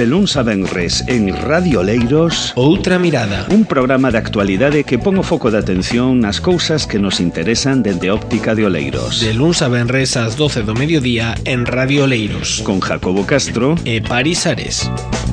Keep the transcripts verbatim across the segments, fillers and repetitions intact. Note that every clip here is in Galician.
De luns a venres en Radio Oleiros, Outra Mirada, un programa de actualidade que pon o foco de atención nas cousas que nos interesan dende óptica de Oleiros. De luns a venres ás doce do mediodía en Radio Oleiros, con Jacobo Castro e Paris Ares.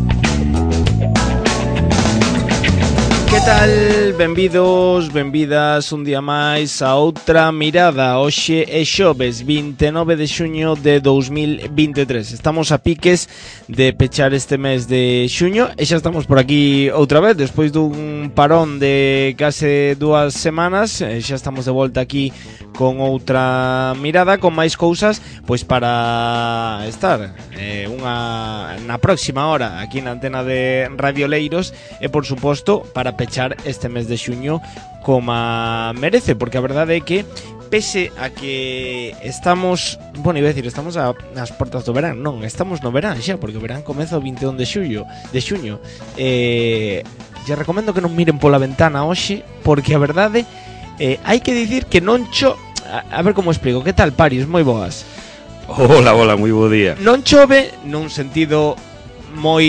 Que tal? Benvidos, benvidas un día máis a Outra Mirada. Hoxe é xoves vinte e nove de xuño de dous mil vinte e tres. Estamos a piques de pechar este mes de xuño e xa estamos por aquí outra vez. Despois dun parón de case dúas semanas, xa estamos de volta aquí con Outra Mirada, con máis cousas, pois para estar eh, unha na próxima hora aquí na antena de Radio Oleiros e, por suposto, para pechar este mes de xuño como merece, porque a verdade é que pese a que estamos, bueno, iba a decir, estamos a, nas portas do verán, non, estamos no verán xa, porque o verán comeza o vinte e un de xuño, de xuño. Eh, lle recomendo que non miren pola ventana hoxe, porque a verdade eh, hai que dicir que non cho... A, a ver como explico, que tal, Paris? Moi boas. Hola, hola, moi bo día. Non chove nun sentido moi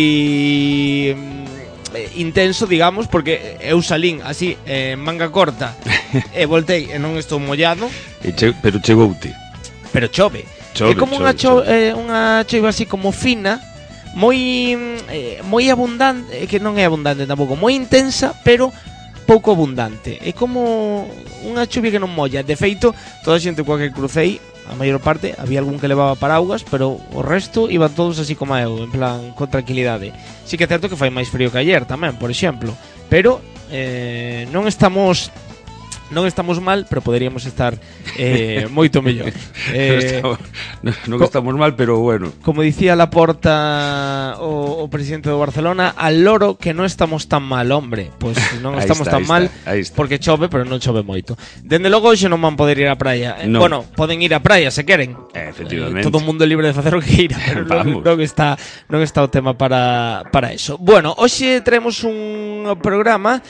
intenso, digamos, porque eu salín así en manga corta e voltei e non estou mollado, e che, pero chegoute. pero chove. Chove, É como chove, unha cho, chove. eh, unha choiva así como fina, moi eh, moi abundante, que non é abundante tampouco, moi intensa, pero pouco abundante. É como unha chuvia que non molla. De feito, toda a xente coa que crucei, a maior parte, había algún que levaba paraugas, pero o resto iban todos así como eu, en plan, con tranquilidade. Sí que é certo que fai máis frío que ayer tamén, por exemplo, pero eh, non estamos non estamos mal, pero poderíamos estar eh, moito mellor. Eh, non, estamos, non, non estamos mal, pero bueno. Como dicía Laporta, o, o presidente do Barcelona, al loro que non estamos tan mal, hombre. Pois pues non estamos está, tan mal, está, porque chove, pero non chove moito. Dende logo hoxe non van poder ir á praia. No. Bueno, poden ir á praia se queren. Eh, efectivamente. Eh, todo o mundo é libre de facer o que queira, pero non, non está non está o tema para para eso. Bueno, hoxe traemos un programa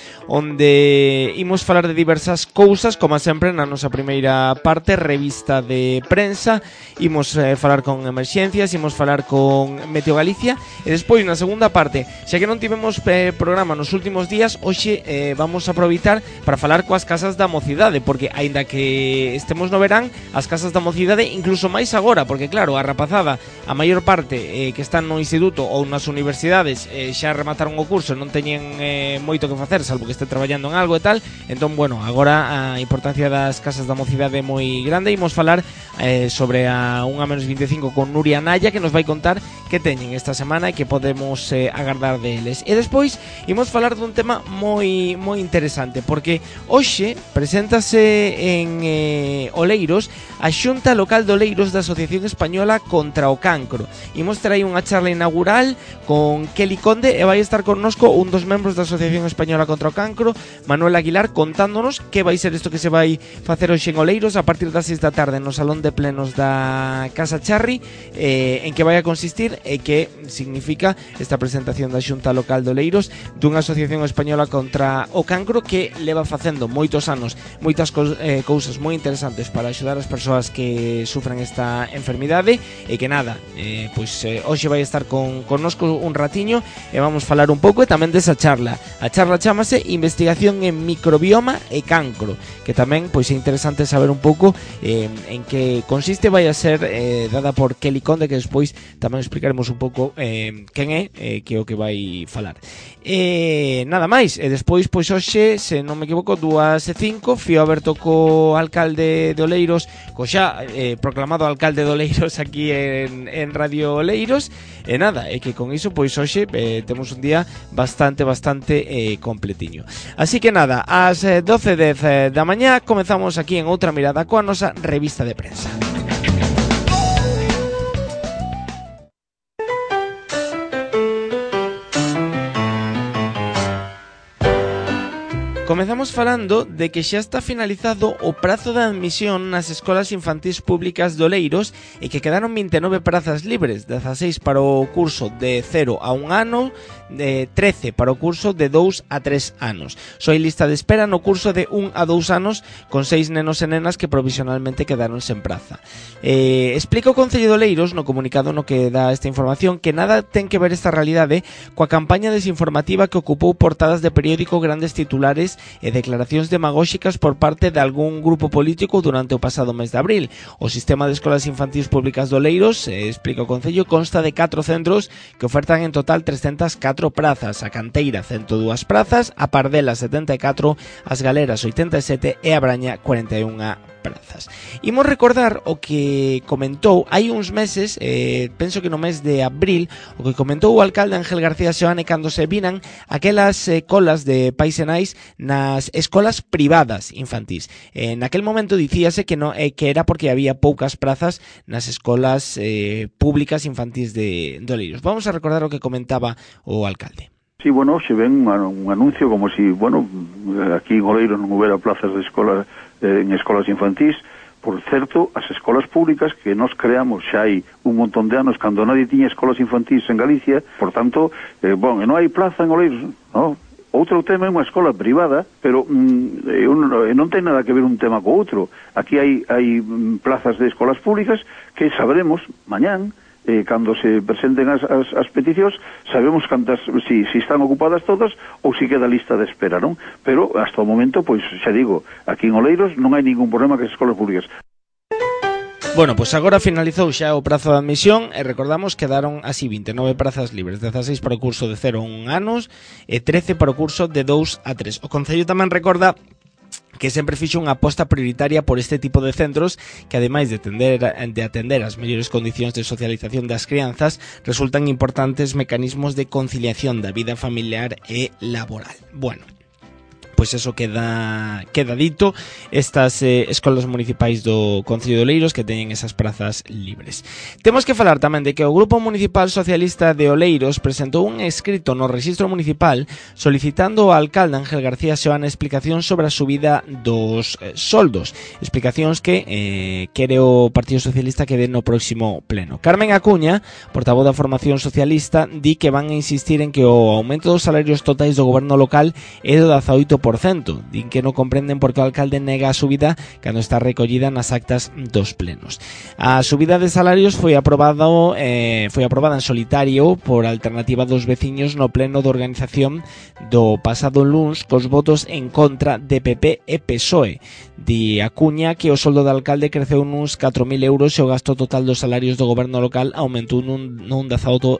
onde imos falar de diversas cousas, como sempre na nosa primeira parte, revista de prensa. Imos eh, falar con emerxencias, imos falar con Meteo Galicia, e despois na segunda parte, xa que non tivemos eh, programa nos últimos días, hoxe eh, vamos a aproveitar para falar coas casas da mocidade, porque aínda que estemos no verán, as casas da mocidade, incluso máis agora, porque claro, a rapazada, a maior parte eh, que están no instituto ou nas universidades eh, xa remataron o curso, non teñen eh, moito que facer, salvo que este traballando en algo e tal. Entón, bueno, agora a importancia das casas da mocidade é moi grande. Imos falar eh, sobre a unha menos vinte e cinco con Nuria Naya, que nos vai contar que teñen esta semana e que podemos eh, agardar deles. E despois imos falar dun tema moi moi interesante, porque hoxe preséntase en eh, Oleiros a Xunta Local de Oleiros da Asociación Española contra o Cancro. Imos ter aí unha charla inaugural con Kelly Conde, e vai estar connosco un dos membros da Asociación Española contra o Cancro, Manuel Aguilar, contándonos que vai ser isto que se vai facer hoxe en Oleiros a partir das seis da tarde no Salón de Plenos da Casa Charri, eh, en que vai a consistir e que significa esta presentación da Xunta Local de Oleiros dunha Asociación Española contra o Cancro que leva facendo moitos anos moitas co eh, cousas moi interesantes para axudar as persoas que sufren esta enfermidade, e que nada, eh, pois eh, hoxe vai estar con connosco un ratiño e vamos falar un pouco e tamén desa charla. A charla chamase Investigación en Microbioma e Cancro, que tamén pois é interesante saber un pouco eh, en que consiste. Vai a ser eh, dada por Kelly Conde, que despois tamén explicaremos un pouco eh, quen é, eh, que é o que vai falar. E nada máis, e despois pois hoxe, se non me equivoco, dúas e cinco, fío aberto co alcalde de Oleiros, co xa eh, proclamado alcalde de Oleiros aquí en, en Radio Oleiros. E nada, é que con iso pois hoxe eh, temos un día bastante, bastante eh, completiño. Así que nada, ás eh, doce e dez eh, da mañá comezamos aquí en Outra Mirada coa nosa revista de prensa. Comezamos falando de que xa está finalizado o prazo de admisión nas escolas infantís públicas de Oleiros e que quedaron vinte e nove prazas libres, dezaseis para o curso de cero a un ano, de trece para o curso de dous a tres anos. Soy lista de espera no curso de un a dous anos con seis nenos e nenas que provisionalmente quedaron sen praza. Eh, explica o Concello de Oleiros no comunicado no que dá esta información que nada ten que ver esta realidade coa campaña desinformativa que ocupou portadas de periódico, grandes titulares e declaracións demagóxicas por parte de algún grupo político durante o pasado mes de abril. O sistema de escolas infantís públicas de Oleiros, eh, explica o Concello, consta de catro centros que ofertan en total trescentas catro prazas, a Canteira ciento dúas prazas, a Pardela setenta e catro, as Galeras oitenta e sete e a Braña cuarenta e unha prazas. Imos recordar o que comentou hai uns meses, eh, penso que no mes de abril, o que comentou o alcalde Ángel García Seoane cando se viran aquelas eh, colas de pais e nais nas escolas privadas infantís. Eh, naquel momento dicíase que no eh, que era porque había poucas prazas nas escolas eh, públicas infantís de, de Oleiros. Vamos a recordar o que comentaba o alcalde. Sí, bueno, se ven un anuncio como si, bueno, aquí en Oleiros non houbera plazas de escola eh, en escolas infantís. Por certo, as escolas públicas que nos creamos xa hai un montón de anos cando nadie tiña escolas infantís en Galicia, por tanto, eh, bon, non hai plaza en Oleiros, non? Outro tema é unha escola privada, pero mm, un, non ten nada que ver un tema co outro. Aquí hai, hai plazas de escolas públicas que sabremos mañán, Eh, cando se presenten as, as, as peticións, sabemos cantas, si, si están ocupadas todas ou si queda lista de espera, non? Pero hasta o momento, pois, xa digo, aquí en Oleiros non hai ningún problema que as escolas públicas. Bueno, pois agora finalizou xa o prazo de admisión e recordamos que quedaron así vinte e nove prazas libres, dezaseis para o curso de cero a un anos e trece para o curso de dous a tres. O Concello tamén recorda que sempre fixo unha aposta prioritaria por este tipo de centros que, ademais de atender, de atender as mellores condicións de socialización das crianzas, resultan importantes mecanismos de conciliación da vida familiar e laboral. Bueno, pois eso queda queda dito, estas eh, escolas municipais do Concello de Oleiros que teñen esas prazas libres. Temos que falar tamén de que o Grupo Municipal Socialista de Oleiros presentou un escrito no Rexistro Municipal solicitando ao alcalde Ángel García Seoane explicacións sobre a subida dos eh, soldos, explicacións que eh, quere o Partido Socialista que dé no próximo pleno. Carmen Acuña, portavoz da formación socialista, di que van a insistir en que o aumento dos salarios totais do goberno local é do dezaoito por cento. Din que non comprenden por que o alcalde nega a subida cando está recollida nas actas dos plenos. A subida de salarios foi aprobado eh, foi aprobada en solitario por alternativa dos veciños no pleno de organización do pasado luns cos votos en contra de P P e P S O E. Di Acuña que o soldo do alcalde creceu nuns catro mil euros e o gasto total dos salarios do goberno local aumentou nun, nun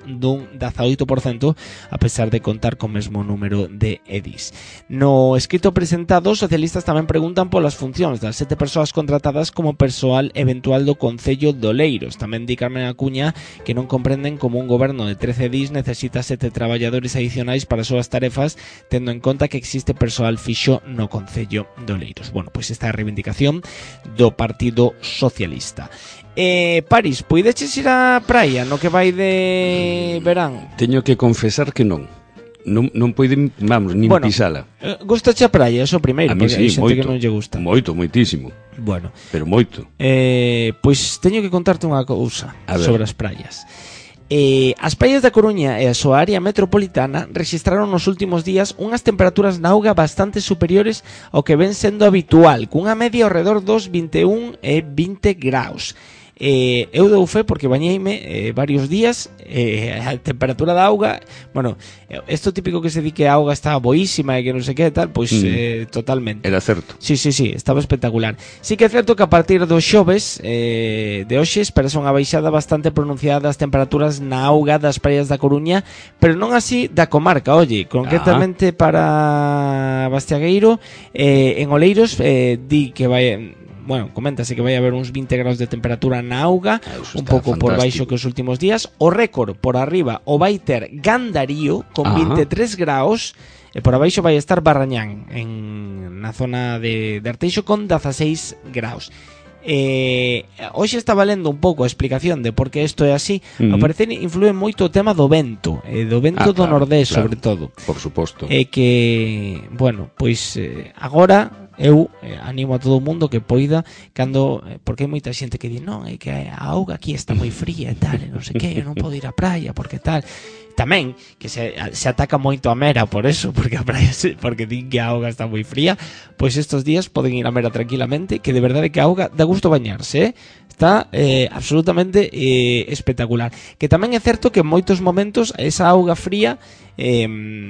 dezaoito por cento a pesar de contar co mesmo número de edis. No escrito presentado, os socialistas tamén preguntan polas funcións das sete persoas contratadas como persoal eventual do Concello de Oleiros. Tamén di Carmen Acuña que non comprenden como un goberno de trece edis necesita sete traballadores adicionais para as súas tarefas, tendo en conta que existe persoal fixo no Concello de Oleiros. Bueno, pois esta é a reivindicación do Partido Socialista. Eh, París, poideches ir á praia no que vai de verán? Teño que confesar que non. Non, non poden, vamos, nin bueno, pisala. Eh, gustache a praia, eso primeiro, a mí porque sí, hai xente moito, que non lle gusta. Moito, moitísimo. Bueno, pero moito. Eh, pois teño que contarte unha cousa sobre as praias. Eh, as praias da Coruña e a súa área metropolitana rexistraron nos últimos días unhas temperaturas na auga bastante superiores ao que ven sendo habitual, cunha media ao redor dos vinte e un e vinte graus. Eh, eu dou fe porque bañeime eh, varios días, eh, a temperatura da auga, bueno, isto típico que se di que a auga está boísima e que non sei que tal, pois mm. eh, totalmente. Era certo. Sí, sí, sí, estaba espectacular. Sí que é certo que a partir dos xoves eh, de hoxe esperase unha baixada bastante pronunciada das temperaturas na auga das praias da Coruña, pero non así da comarca, oye, concretamente ah. para Bastiagueiro, eh, en Oleiros eh, di que vai... Bueno, coméntase que vai haber uns vinte graus de temperatura na auga, un pouco por baixo que os últimos días. O récord por arriba o vai ter Gandarío con Ajá. vinte e tres graus e por abaixo vai estar Barrañán en na zona de, de Arteixo con dezaseis graus. Eh, hoxe estaba lendo un pouco a explicación de por que isto é así. Uh-huh. Ao parecer influe moito o tema do vento, eh, do vento ah, do claro, nordés, claro, sobre todo. Por suposto. E eh, que, bueno, pois eh, agora eu eh, animo a todo o mundo que poida cando, eh, porque hai moita xente que di non, é que a auga aquí está moi fría e tal, e non sei que, eu non podo ir á praia porque tal. Tamén que se, se ataca moito a Mera por eso, porque a praia se, porque din que a auga está moi fría, pois estos días poden ir a Mera tranquilamente, que de verdade que a auga dá gusto bañarse, eh? Está eh, absolutamente eh, espectacular. Que tamén é certo que en moitos momentos esa auga fría eh,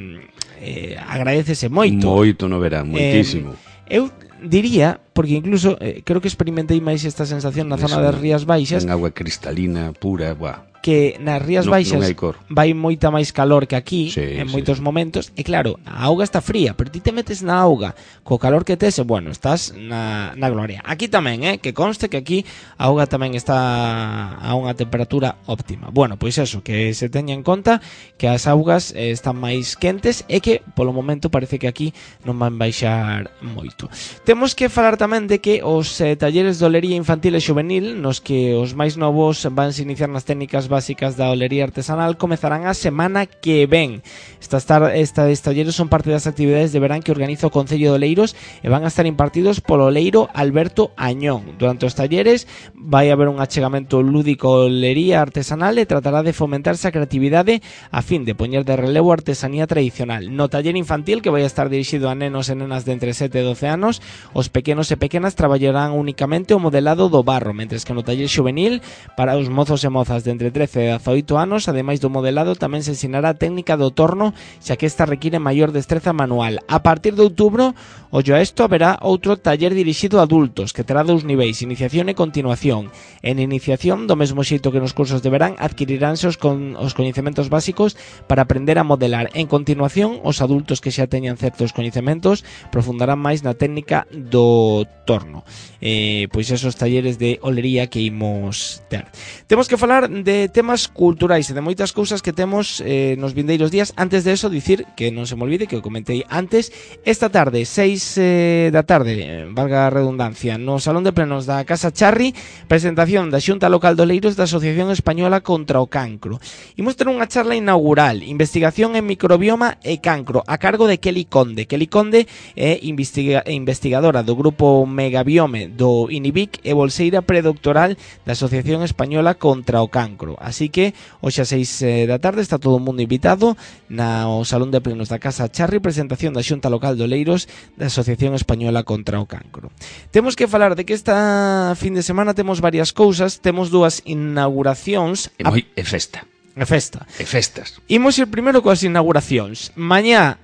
eh, agradecese moito. Moito no verán, moitísimo. Eh, eu diría, porque incluso eh, creo que experimentei máis esta sensación na zona das Rías Baixas, en agua cristalina, pura, buah. Que nas Rías no, Baixas vai moita máis calor que aquí, sí, en moitos sí. momentos, e claro, a auga está fría, pero ti te metes na auga co calor que tes, bueno, estás na, na gloria. Aquí tamén, eh, que conste que aquí a auga tamén está a unha temperatura óptima. Bueno, pois eso, que se teña en conta que as augas eh, están máis quentes e que polo momento parece que aquí non van baixar moito. Temos que falar tamén de que os eh, talleres de olería infantil e juvenil, nos que os máis novos van se iniciar nas técnicas básicas da olería artesanal, comezarán a semana que ven. Estas, tar- estas talleres son parte das actividades de verán que organiza o Concello de Oleiros e van a estar impartidos polo oleiro Alberto Añón. Durante os talleres vai haber un achegamento lúdico olería artesanal e tratará de fomentarse a creatividade a fin de poñer de relevo a artesanía tradicional. No taller infantil, que vai a estar dirixido a nenos e nenas de entre sete e doce anos, os pequenos e pequenas traballarán únicamente o modelado do barro, mentres que no taller xuvenil, para os mozos e mozas de entre trece e dezaoito anos, ademais do modelado, tamén se ensinará a técnica do torno, xa que esta require maior destreza manual. A partir de outubro, ollo a isto, haberá outro taller dirixido a adultos, que terá dous niveis, iniciación e continuación. En iniciación, do mesmo xeito que nos cursos de verán, adquiriránse os, con, os coñecementos básicos para aprender a modelar. En continuación, os adultos que xa teñan certos coñecementos profundarán máis na técnica do torno. Eh, pois esos talleres de olería que imos ter. Temos que falar de temas culturais e de moitas cousas que temos eh, nos vindeiros días. Antes de eso, dicir que non se me olvide que o comentei antes, esta tarde, seis eh, da tarde, eh, valga a redundancia, no Salón de Plenos da Casa Charri, presentación da Xunta Local de Oleiros da Asociación Española contra o Cancro. Imos ter unha charla inaugural, investigación en microbioma e cancro, a cargo de Kelly Conde. Kelly Conde é investiga- investigadora do grupo Megabiome do INIBIC e bolseira predoctoral da Asociación Española contra o Cancro. Así que hoxe a seis eh, da tarde está todo o mundo invitado na o Salón de Plenos da Casa Charri, presentación da Xunta Local de Oleiros da Asociación Española contra o Cancro. Temos que falar de que esta fin de semana temos varias cousas, temos dúas inauguracións. E moi é festa. É festa. E festas. Imos ir primeiro coas inauguracións. Mañá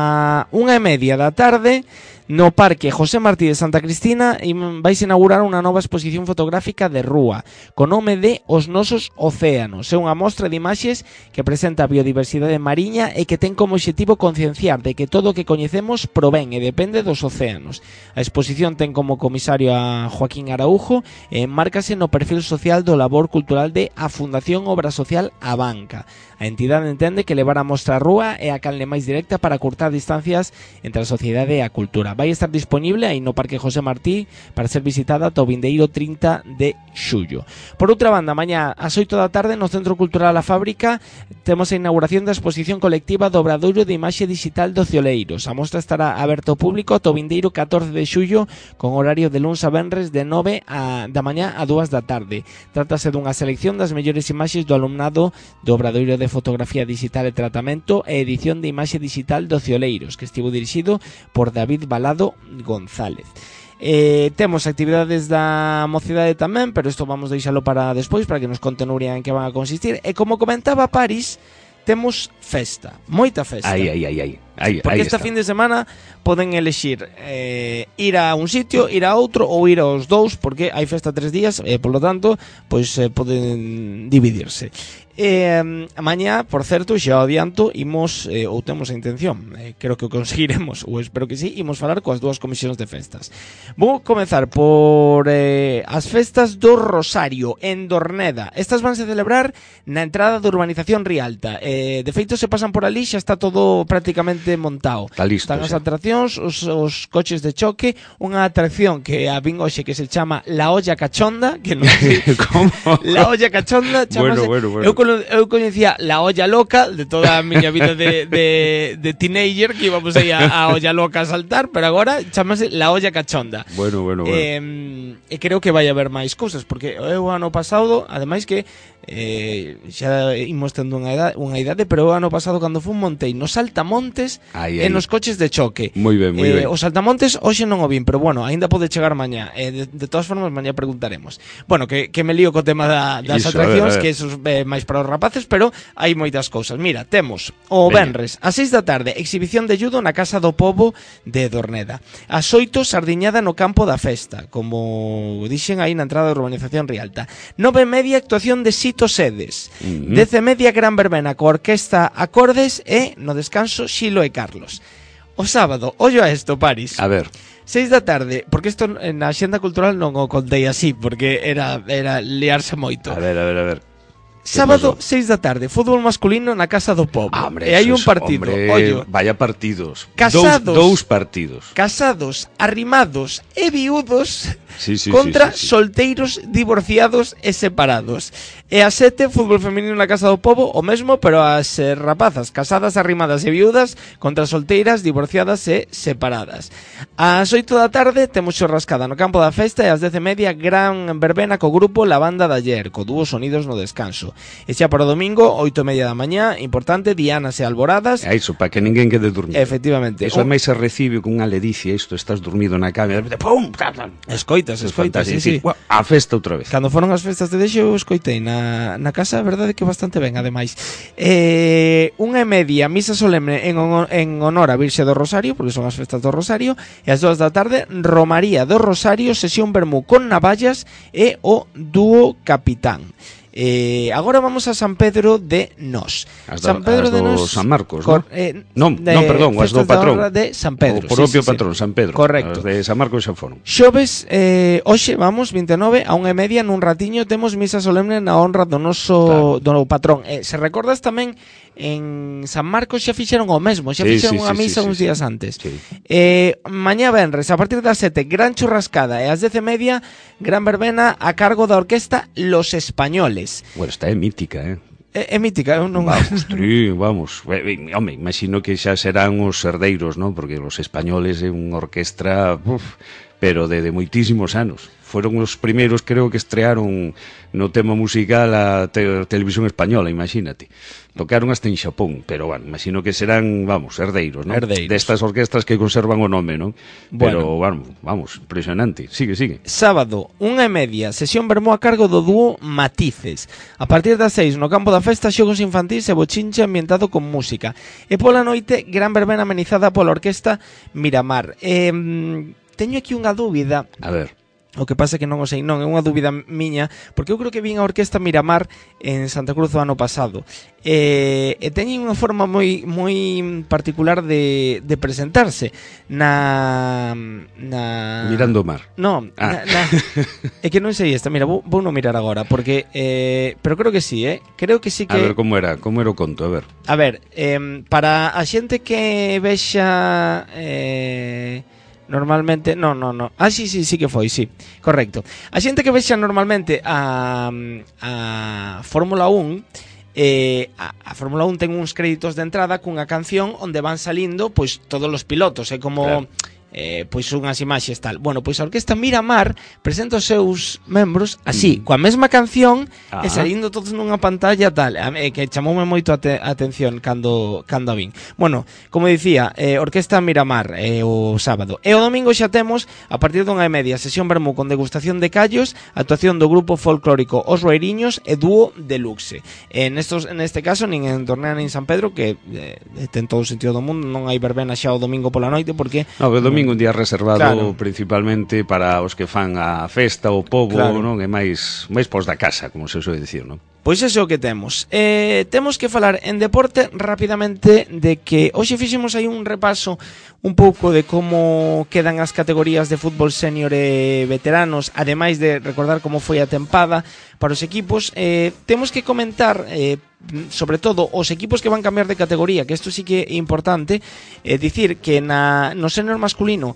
a unha e media da tarde, no Parque José Martí de Santa Cristina, vais inaugurar unha nova exposición fotográfica de rúa co nome de Os Nosos Océanos. É unha mostra de imaxes que presenta a biodiversidade mariña e que ten como obxectivo concienciar de que todo o que coñecemos provén e depende dos océanos. A exposición ten como comisario a Joaquín Araujo e enmárcase no perfil social do labor cultural de a Fundación Obra Social A Banca. A entidade entende que levar a mostra a rúa é a canle máis directa para curtar distancias entre a sociedade e a cultura. Vai estar disponible aí no Parque José Martí para ser visitada ata o vindeiro trinta de xullo. Por outra banda, mañá ás oito da tarde no Centro Cultural A Fábrica temos a inauguración da exposición colectiva do Obradoiro de Imaxe Digital do Cioleiros. A mostra estará aberta ao público ata o vindeiro catorce de xullo con horario de luns a venres de nove a, da mañá a dúas da tarde. Trátase dunha selección das mellores imaxes do alumnado do Obradoiro de Fotografía Digital e Tratamento e edición de imaxe digital do Cioleiros, que estivo dirixido por David Balado González. Eh, temos actividades da mocidade tamén, pero isto vamos deixalo para despois, para que nos conte Nuria en que van a consistir. E como comentaba Paris, temos festa, moita festa. Ai, ai, ai, ai. Aí, Porque aí esta está. fin de semana poden elexir eh, ir a un sitio, ir a outro ou ir aos dous, porque hai festa tres días e, polo tanto, pois eh, poden dividirse. Eh, mañá, por certo, xa o adianto, imos, eh, ou temos a intención, eh, creo que o conseguiremos, ou espero que sí, imos falar coas dúas comisións de festas. Vou comezar por eh, as festas do Rosario, en Dorneda. Estas vanse celebrar na entrada da urbanización Rialta. Eh, de feito, se pasan por ali, xa está todo prácticamente totalmente montado. Está listo, Están as xa. atraccións, os, os coches de choque, unha atracción que a vin hoxe que se chama La Olla Cachonda, que non sei Como? La Olla Cachonda chamase, Bueno, bueno, bueno. Eu, cono, eu coñecía La Olla Loca de toda a miña vida de, de, de teenager, que íbamos aí a, a Olla Loca a saltar, pero agora chamase La Olla Cachonda. Bueno, bueno, bueno. Eh, e creo que vai haber máis cousas, porque eu ano pasado, ademais que eh, xa imos tendo unha idade, unha idade, pero o ano pasado cando fun montei nos saltamontes Ai, e ai. nos coches de choque. Moi ben, moi eh, ben. Os saltamontes hoxe non o vin, pero bueno, aínda pode chegar mañá. Eh, de, de todas formas, mañá preguntaremos. Bueno, que, que me lío co tema da, das Iso, atraccións, a ver, a ver. que eso é eh, máis para os rapaces, pero hai moitas cousas. Mira, temos o Veña. venres a seis da tarde, exhibición de judo na Casa do Pobo de Dorneda. As oito, sardiñada no campo da festa, como dixen aí na entrada da urbanización Rialta. Nove e media, actuación de Sito Sedes. Uh -huh. Dez e media, gran verbena coa orquesta Acordes e, no descanso, Xilo e Carlos. O sábado, ollo a esto, Paris. A ver. seis da tarde, porque isto na Axenda Cultural non o contei así, porque era, era liarse moito. A ver, a ver, a ver. Sábado, seis da tarde, fútbol masculino na Casa do Pobo. Ah, hombre, e hai eso un es, partido, hombre, ollo. Vaya partidos. Casados. Dous, dous partidos. Casados, arrimados e viudos Sí, sí, contra sí, sí, sí. solteiros, divorciados e separados. E a sete, fútbol feminino na Casa do Pobo, o mesmo, pero as eh, rapazas casadas, arrimadas e viudas contra solteiras, divorciadas e separadas. Ás oito da tarde temos churrascada no campo da festa e ás dez e media gran verbena co grupo La Banda de Ayer, co dúo Sonidos no descanso. E xa para o domingo, oito e media da mañá, importante, dianas e alboradas. É iso, para que ninguén quede dormido. Efectivamente. Eso Un- máis se recibe con unha ledicia, isto, estás dormido na cama, e de repente, pum, ta, ta. Escoitas, escoitas, sí, sí. Bueno, a festa outra vez. Cando foron as festas de Deixo, eu escoitei na, na casa, a verdade que bastante ben, ademais. Eh, unha e media, misa solemne en, honor, en honor a Virxe do Rosario, porque son as festas do Rosario, e as dúas da tarde, Romaría do Rosario, sesión vermú con navallas e o dúo Capitán. Eh, agora vamos a San Pedro de Nos. As do- as do San Marcos, cor, ¿no? eh, Non, de non, perdón, as do festas da patrón. honra de San Pedro. O propio patrón, San Pedro. Correcto. As de San Marcos xa foron. Xoves, eh, hoxe, vamos, vinte e nove, a unha e media, nun ratiño, temos misa solemne na honra do noso claro. do patrón. Eh, se recordas tamén, en San Marcos xa fixeron o mesmo, xa Sí, fixeron sí, unha sí, misa sí, uns sí, días sí. antes. Sí. Eh, mañá venres, a partir das sete, gran churrascada, e ás dez e media, gran verbena a cargo da orquesta Los Españoles. Bueno, esta é mítica, eh? É, é mítica, eu non... Vamos, tri, vamos. Eh, eh, Home, imagino que xa serán os herdeiros, ¿no? Porque Los Españoles é unha orquestra, uf, pero de, de moitísimos anos. Foron os primeiros, creo que estrearon no tema musical a te televisión española, imagínate. Tocaron hasta en Xapón, pero bueno, imagino que serán, vamos, herdeiros, ¿no? Herdeiros. Destas orquestas que conservan o nome, ¿no? Pero, Bueno. bueno, vamos, impresionante. Sigue, sigue. Sábado, unha e media, sesión vermú a cargo do dúo Matices. A partir das seis, no campo da festa, xogos infantís e bochinche ambientado con música. E pola noite, gran verbena amenizada pola orquesta Miramar. Eh, teño aquí unha dúbida. A ver. O que pasa é que non o sei, non, é unha dúbida miña, porque eu creo que vin a orquesta Miramar en Santa Cruz o ano pasado. E, e teñen unha forma moi moi particular de, de presentarse na, na... Mirando o mar. No, Ah. na, na, é que non sei esta, mira, vou, vou non mirar agora, porque, eh, pero creo que sí, eh? Creo que sí que... A ver, como era? Como era o conto? A ver. A ver, eh, para a xente que vexa... Eh, normalmente, no, no, no. Ah, sí, sí, sí que foi, sí. Correcto. A xente que vexa normalmente a a Fórmula un, eh, a, a Fórmula un ten uns créditos de entrada cunha canción onde van salindo pois todos os pilotos, é como Claro. eh, pois unhas imaxes tal. Bueno, pois a orquesta Miramar presenta os seus membros así, mm. coa mesma canción ah. e salindo todos nunha pantalla tal, eh, que chamoume moito a, te, a atención cando cando a vin. Bueno, como dicía, eh, orquesta Miramar eh, o sábado. E o domingo xa temos a partir dunha e media sesión vermú con degustación de callos, actuación do grupo folclórico Os Roeriños e dúo Deluxe. En estos en este caso nin en Tornea nin San Pedro, que eh, ten todo o sentido do mundo, non hai verbena xa o domingo pola noite porque No, o domingo un día reservado claro. principalmente para os que fan a festa, o pobo, Claro. non? E máis máis pos da casa, como se soe dicir, non? Pois iso é o que temos. Eh, temos que falar en deporte rapidamente de que hoxe fixemos aí un repaso un pouco de como quedan as categorías de fútbol senior e veteranos, ademais de recordar como foi a tempada para os equipos. Eh, temos que comentar, eh, sobre todo os equipos que van cambiar de categoría, que isto sí que é importante, é dicir que na, no senior masculino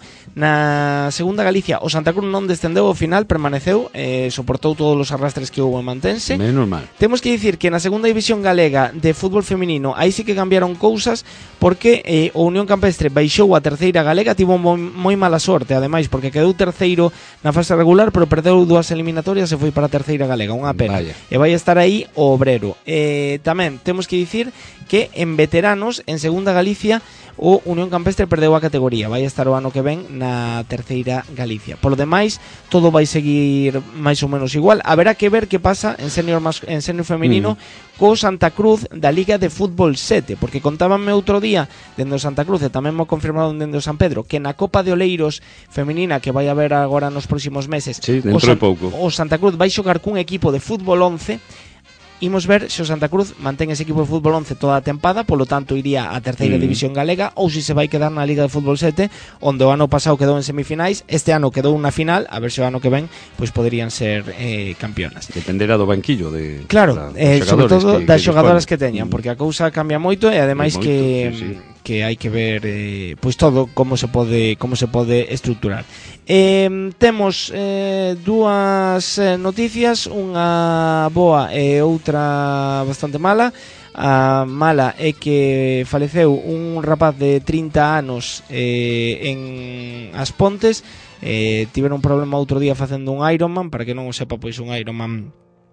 na segunda Galicia o Santa Cruz non descendeu ao final, permaneceu, eh, soportou todos os arrastres que houve en mantense. Menos mal. Temos que dicir que na segunda división galega de fútbol feminino aí sí que cambiaron cousas, porque eh, o Unión Campestre baixou a terceira galega, tivo moi, moi mala sorte ademais, porque quedou terceiro na fase regular, pero perdeu dúas eliminatorias e foi para a terceira galega, unha pena. Vaya. E vai estar aí o Obrero. Eh, tamén temos que dicir que en veteranos, en segunda Galicia, o Unión Campestre perdeu a categoría, vai estar o ano que ven na terceira Galicia. Polo demais, todo vai seguir máis ou menos igual. Haberá que ver que pasa en senior, mas, en senior feminino mm. co Santa Cruz da Liga de Fútbol sete, porque contábanme outro día dende o Santa Cruz, e tamén mo confirmaron dende o San Pedro, que na Copa de Oleiros feminina que vai haber agora nos próximos meses, sí, dentro o, San, de pouco, o Santa Cruz vai xogar cun equipo de fútbol once. Imos ver se o Santa Cruz mantén ese equipo de fútbol once toda a tempada, polo tanto iría a terceira mm. división galega, ou se se vai quedar na Liga de Fútbol sete, onde o ano pasado quedou en semifinais, este ano quedou na final, a ver se o ano que ven pois poderían ser eh, campeonas. Dependerá do banquillo de Claro, da, eh, sobre todo que, das que xogadoras que teñan, mm. porque a cousa cambia moito e ademais moito, que sí, sí. que hai que ver eh, pois todo como se pode como se pode estruturar. Eh, temos eh, dúas eh, noticias, unha boa e outra bastante mala. A mala é que faleceu un rapaz de trinta anos eh, en As Pontes. Eh, tiveron un problema outro día facendo un Ironman. Para que non o sepa, pois un Ironman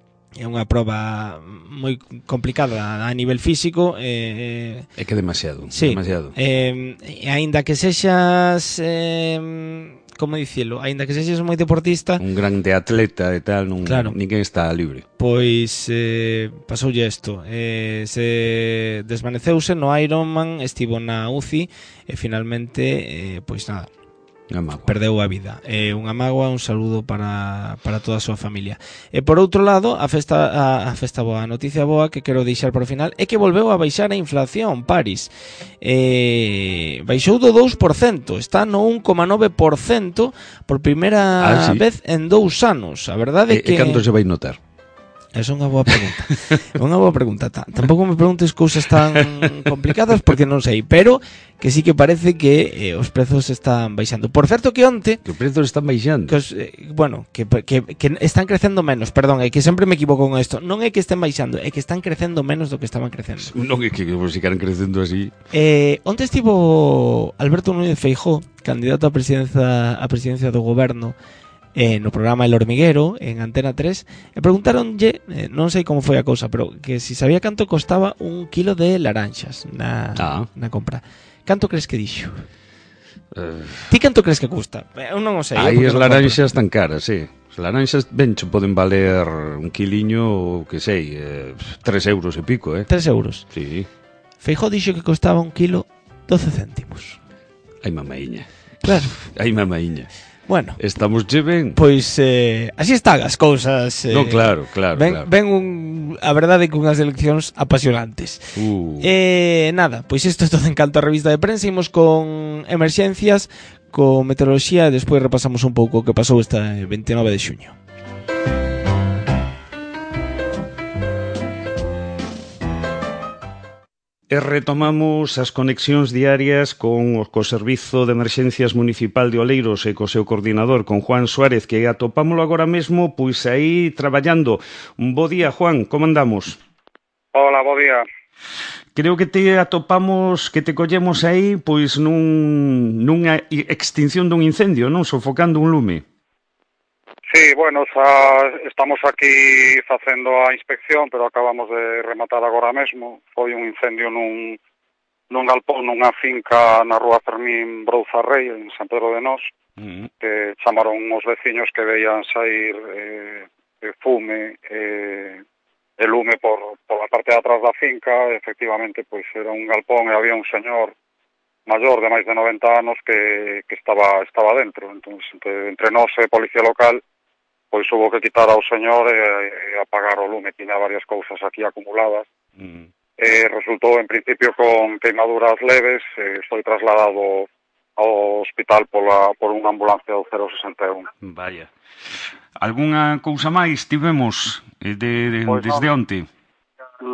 é unha proba moi complicada a nivel físico. Eh, é que é demasiado, sí, demasiado. Eh, e aínda que sexas... Eh, como dicilo, aínda que sexes moi deportista, un grande atleta e tal, non, claro, ninguén está libre. Pois eh, pasoulle isto, eh, se desvaneceuse no Ironman, estivo na U C I e finalmente, eh, pois nada, perdeu a vida. Eh, unha mágoa, un saludo para, para toda a súa familia. E por outro lado, a festa a, a festa boa, a noticia boa que quero deixar para o final é que volveu a baixar a inflación, Paris. Eh, baixou do dous por cento, está no un coma nove por cento por primeira ah, sí. vez en dous anos. A verdade é que... E canto se vai notar? Esa é unha boa pregunta. É unha boa pregunta. Tampouco me preguntes cousas tan complicadas porque non sei, pero que sí que parece que eh, os prezos están baixando. Por certo que onte... Que os prezos están baixando? Que os, eh, bueno, que, que, que están crecendo menos, perdón, é que sempre me equivoco con isto. Non é que estén baixando, é que están crecendo menos do que estaban crecendo. Non é que se quedan crecendo así. Eh, onte estivo Alberto Núñez Feijóo, candidato a presidencia, a presidencia do goberno, Eh, no programa El Hormiguero en Antena tres, e preguntaronlle, eh, non sei como foi a cousa, pero que si sabía canto costaba un kilo de laranxas na, ah. na compra. Canto crees que dixo? Uh... Ti canto crees que custa? Eu non o sei. Aí as laranxas tan caras, sí. As laranxas ben cho poden valer un quiliño, que sei, eh, tres euros e pico, eh? Tres euros? Sí. Feijóo dixo que costaba un kilo doce céntimos. Ai, mamaíña. Claro. Ai, mamaíña. Bueno, estamos che ben. Pois eh, así están as cousas. Eh, no, claro, claro, ven, claro. Ven un, a verdade que unhas eleccións apasionantes. Uh. Eh, nada, pois isto é todo en canto a revista de prensa. Imos con emerxencias, con meteoroloxía e despois repasamos un pouco o que pasou este veintinueve de xuño. E retomamos as conexións diarias con o co Servizo de Emerxencias Municipal de Oleiros e co seu coordinador, con Juan Suárez, que atopámolo agora mesmo, pois aí traballando. Un bo día, Juan, como andamos? Hola, bo día. Creo que te atopamos, que te collemos aí, pois nun, nunha extinción dun incendio, non? Sofocando un lume. Sí, bueno, xa estamos aquí facendo a inspección, pero acabamos de rematar agora mesmo. Foi un incendio nun, nun galpón, nunha finca na rúa Fermín Brouza Rei, en San Pedro de Nós, uh-huh. que chamaron os veciños que veían sair eh, fume e eh, lume por, por a parte de atrás da finca. Efectivamente, pois era un galpón e había un señor maior de máis de noventa anos que, que estaba, estaba dentro. Entón, entre, entre nós e Policía Local, pois hubo que quitar ao señor e, e apagar o lume. Tiña varias cousas aquí acumuladas. Mm. E resultou, en principio, con queimaduras leves. E foi trasladado ao hospital pola, por unha ambulancia do cero sesenta e un. Vaya. Algúnha cousa máis tivemos de, de, pois desde no, onte? Non,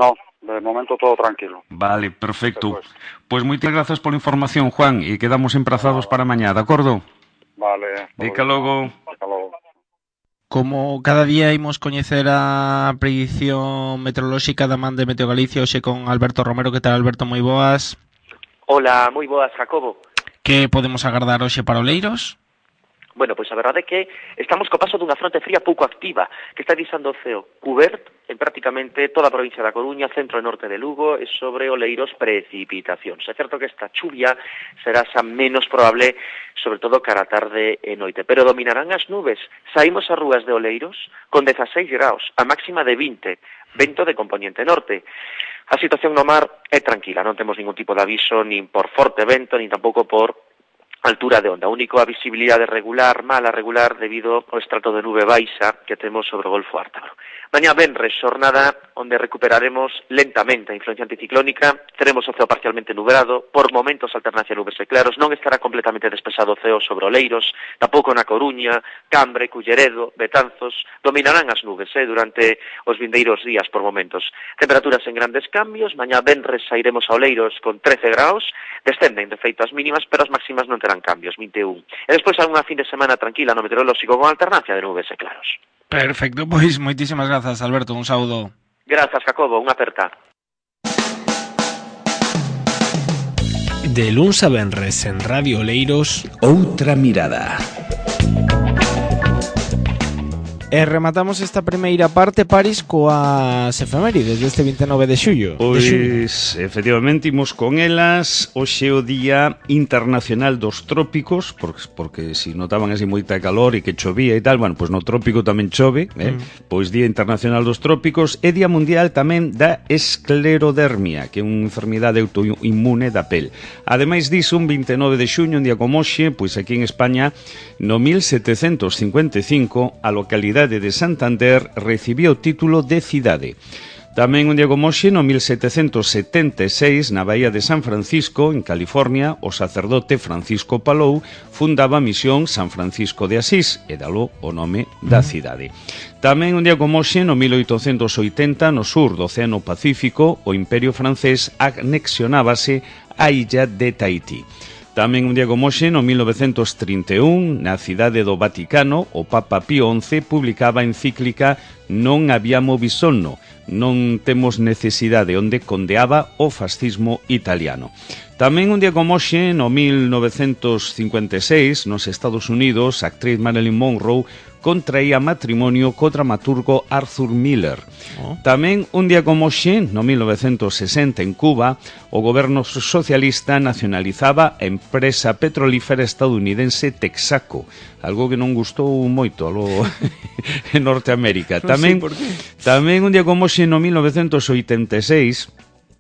de momento todo tranquilo. Vale, perfecto. Pois moitas grazas pola información, Juan, e quedamos emprazados para mañá, de acordo? Vale. Dica logo. Hasta logo. Como cada día imos coñecer a predición meteorolóxica da man de Meteo Galicia, hoxe con Alberto Romero. Que tal, Alberto? Moi boas. Hola, moi boas, Jacobo. Que podemos agardar hoxe para Oleiros? Bueno, pois a verdade é que estamos co paso dunha fronte fría pouco activa, que está deixando o ceo cuberto en prácticamente toda a provincia da Coruña, centro e norte de Lugo, e sobre Oleiros precipitacións. É certo que esta chuvia será xa menos probable, sobre todo cara a tarde e noite, pero dominarán as nubes. Saímos ás rúas de Oleiros con dezaseis graus, a máxima de vinte, vento de componente norte. A situación no mar é tranquila, non temos ningún tipo de aviso, nin por forte vento, nin tampouco por altura de onda. Único a visibilidade regular, mala regular, debido ao estrato de nube baixa que temos sobre o Golfo Ártaro. Mañá venres, xornada onde recuperaremos lentamente a influencia anticiclónica, teremos o ceo parcialmente nublado, por momentos alternancia nubes e claros, non estará completamente despexado o ceo sobre Oleiros, tampouco na Coruña, Cambre, Culleredo, Betanzos, dominarán as nubes eh, durante os vindeiros días por momentos. Temperaturas en grandes cambios, mañá venres sairemos a Oleiros con trece graus, descenden de feito as mínimas, pero as máximas non terán cambios, vinte e un. E despois algunha fin de semana tranquila no meteorolóxico con alternancia de nubes e claros. Perfecto, pois moitísimas grazas, Alberto, un saúdo. Grazas, Jacobo, unha aperta. De luns a venres en Radio Oleiros, Outra mirada. E rematamos esta primeira parte, Paris, coas efemérides deste vinte e nove de xullo. Pois, efectivamente, imos con elas. Hoxe é o Día Internacional dos Trópicos, porque, porque si notaban así moita calor e que chovía e tal, bueno, pois no trópico tamén chove, eh? Mm. Pois Día Internacional dos Trópicos. E Día Mundial tamén da esclerodermia, que é unha enfermidade autoinmune da pel. Ademais diso, un vinte e nove de xuño, un día como hoxe, pois aquí en España, no mil setecentos cincuenta e cinco, a localidade de Santander recibía o título de cidade. Tamén un día como hoxe, no mil setecentos setenta e seis, na Bahía de San Francisco, en California, o sacerdote Francisco Palou fundaba a misión San Francisco de Asís, e dalo o nome da cidade. Tamén un día como hoxe, no mil oitocentos oitenta, no sur do Océano Pacífico, o Imperio francés anexionábase a illa de Tahití. Tamén un día como hoxe, no mil novecentos trinta e un, na cidade do Vaticano, o Papa Pío once publicaba a encíclica Non abbiamo bisogno, non temos necesidade, onde condeaba o fascismo italiano. Tamén un día como hoxe, no mil novecentos cincuenta e seis, nos Estados Unidos, a actriz Marilyn Monroe contraía matrimonio co dramaturgo Arthur Miller. Oh. Tamén un día como hoxe, no mil novecentos sesenta, en Cuba, o goberno socialista nacionalizaba a empresa petrolífera estadounidense Texaco, algo que non gustou moito alo en Norteamérica. Tamén, non sei por qué. Tamén un día como hoxe, no mil novecentos oitenta e seis,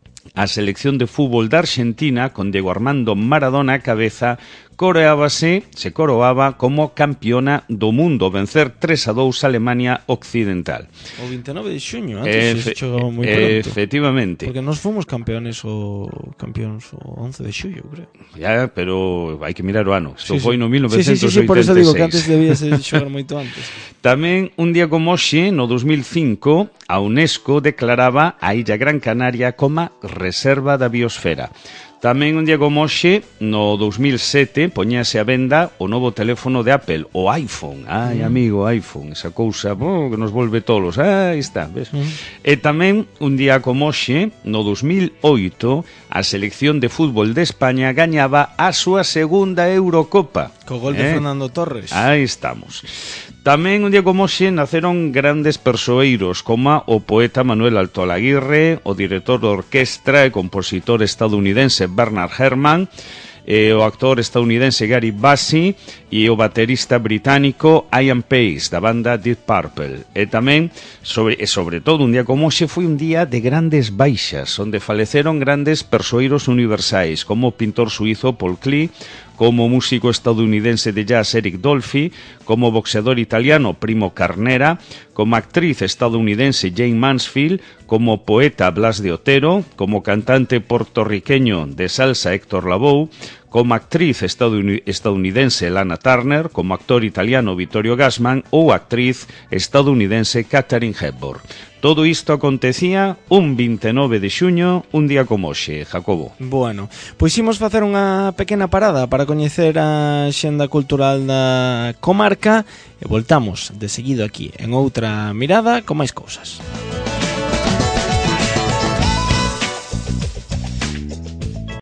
a selección de fútbol da Argentina, con Diego Armando Maradona a cabeza, coroábase, se coroaba como campeona do mundo, vencer tres a dous a Alemania Occidental. O vinte e nove de xuño, antes Efe, se chegou moi pronto. Efectivamente. Porque nos fomos campeones o campeóns o once de xullo, creo. Ya, pero hai que mirar o ano. Isto Sí, foi sí. no mil novecentos oitenta e seis. Sí, sí, sí, por eso digo que antes debía ser xogar moito antes. Tamén un día como hoxe, no dos mil cinco, a UNESCO declaraba a Illa Gran Canaria como reserva da biosfera. Tamén un día como hoxe, no dos mil sete, poñase a venda o novo teléfono de Apple, o iPhone. Ai, amigo, iPhone, esa cousa oh, que nos volve tolos. Ah, aí está, ves? Mm. E tamén un día como hoxe, no dos mil oito, a selección de fútbol de España gañaba a súa segunda Eurocopa. Co gol de eh? Fernando Torres. Aí estamos. Tamén un día como hoxe naceron grandes persoeiros como o poeta Manuel Altol Aguirre, o director de orquestra e compositor estadounidense Bernard Herrmann, e o actor estadounidense Gary Busey e o baterista británico Ian Pace da banda Deep Purple. E tamén, sobre, e sobre todo, un día como hoxe foi un día de grandes baixas, onde faleceron grandes persoeiros universais, como o pintor suizo Paul Klee, como o músico estadounidense de jazz Eric Dolphy, como o boxeador italiano Primo Carnera, como actriz estadounidense Jane Mansfield, como poeta Blas de Otero, como cantante puertorriqueño de salsa Héctor Lavoe, como actriz estadounidense Lana Turner, como actor italiano Vittorio Gassman ou actriz estadounidense Katharine Hepburn. Todo isto acontecía un vinte e nove de xuño, un día como hoxe, Jacobo. Bueno, pois imos facer unha pequena parada para coñecer a xenda cultural da comarca e voltamos de seguido aquí en outra mirada con máis cousas.